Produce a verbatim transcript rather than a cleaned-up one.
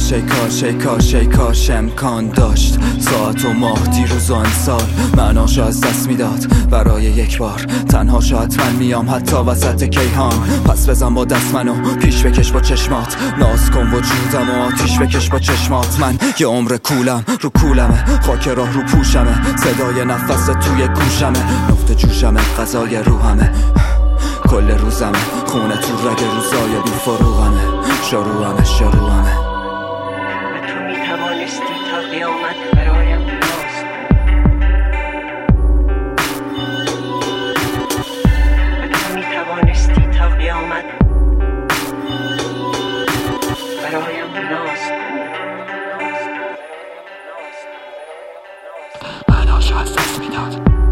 کاش ای کاش ای کاش ای کاش امکان داشت ساعت و ماه دیروز و امسال معناشو از دست میداد برای یک بار تنها شاید من میام حتی وسط کیهان پس بزن با دست منو پیش بکش با چشمات ناز کن وجودم و آتیش بکش با چشمات من یه عمر کولم رو کولمه خاک راه رو پوشمه صدای نفس توی گوشمه نفت جوشمه غذای روحمه کل روزمه خونه تو رگ روزای بی فروغمه شروعمه شروعمه تو می توانستی تا قیامت برایم ناز تو می توانستی تا قیامت برایم ناز معناشو از دست میداد